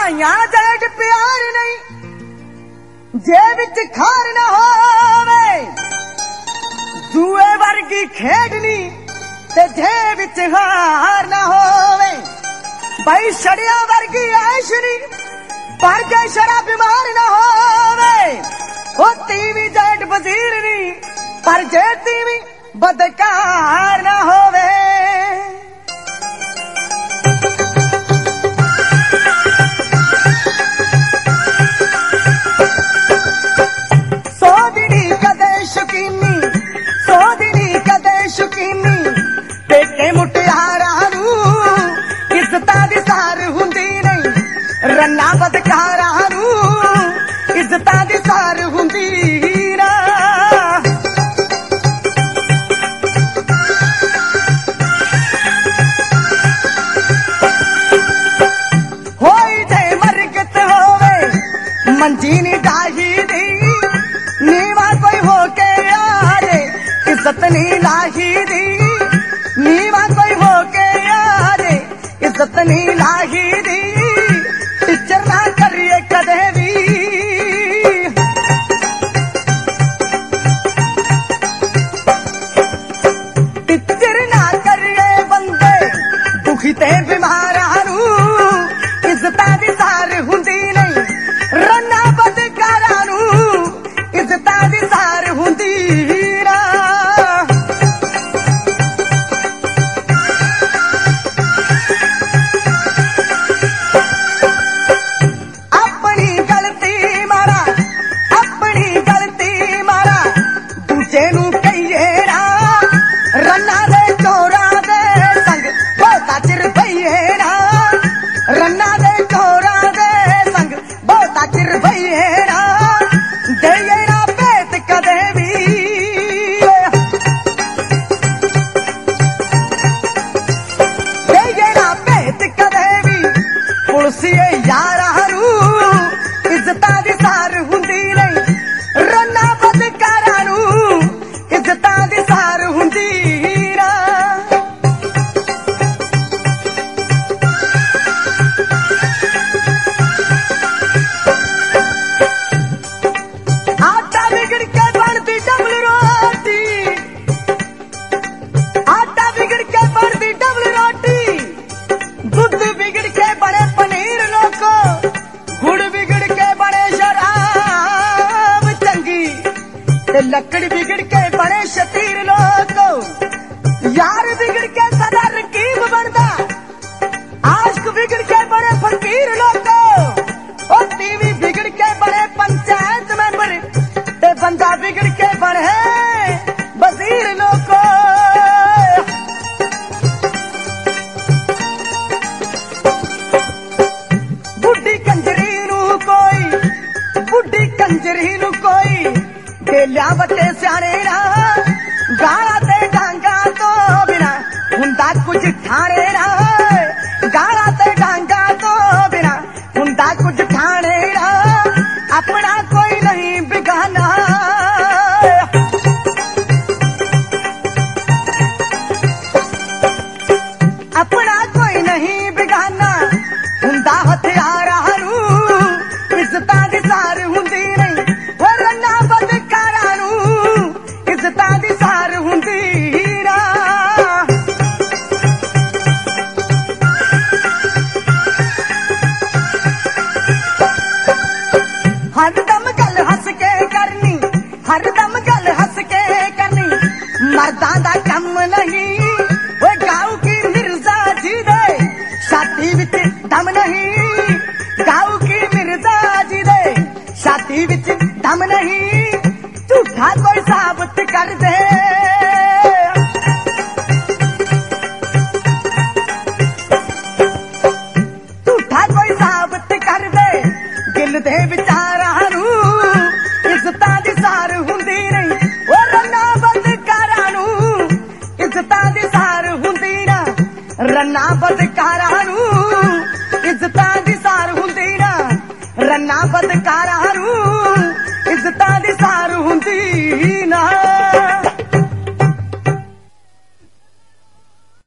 भाइयां जेठ प्यार नहीं जे विच खार ना होवे जुए वर्गी खेडनी ते जे विच हार ना होवे भाई छड़िया वर्गी ऐश नहीं पर जे शरा बीमार ना होवे ओ तीवी जेठ वजीर नहीं पर जे तीवी बदकार ना होवे पेके मुटियारा नू इज्जतां दी सार हुंदी नहीं रन्ना बदकारा नू इज्जतां दी सार हुंदी ना होई जे मरगत होवे मंजी नी डाही दी नीवा कोई होके यारे इज्जत नी लाही दी नीवा कोई होके यारे इज्जत नी लाही दी टिचर ना करिए कदे भी टिचर ना करिए बंदे दुखी ते बीमार नू इज्जतां दी सार हुंदी नहीं रन्ना बदकारा नू इज्जतां दी सार हुंदी ना लकड़ बिगड़ के बड़े शतीर लोग यार बिगड़ के सदा रकीब बनदा आशिक बिगड़ के बड़े फकीर लोग और टीवी बिगड़ के बड़े पंचायत मेंबर ते बंदा बिगड़ के बड़े वजीर लोग बुढ़ी कंजरी नू कोई डेलिया बटे सियाने ना गाला ते डांगा तो बिना हुंदा कुछ ठाणे ना गाला ते डांगा तो बिना हुंदा कुछ ठाणे ना अपना कोई नहीं बिगाना अपना कोई नहीं बिगाना हुंदा हथियारा नू इज्जतां दी सार हुंदी नहीं वो रन्ना बदकारा नू इज्जतां दी सार हुंदी ना हरदम गल हस के करनी हरदम गल हस के करनी मर्दां दा कम नहीं वो गाँव की मिर्जा जी दे छाती विच दम नहीं गाँव की मिर्जा जी दे छाती विच दम नहीं झूठा कोई साबित कर दे झूठा कोई साबित कर दे दिल दे विचारा नू इज्जतां दी सार हुंदी नहीं ओ रन्ना बदकारा नू इज्जतां दी सार हुंदी ना रन्ना बदकारा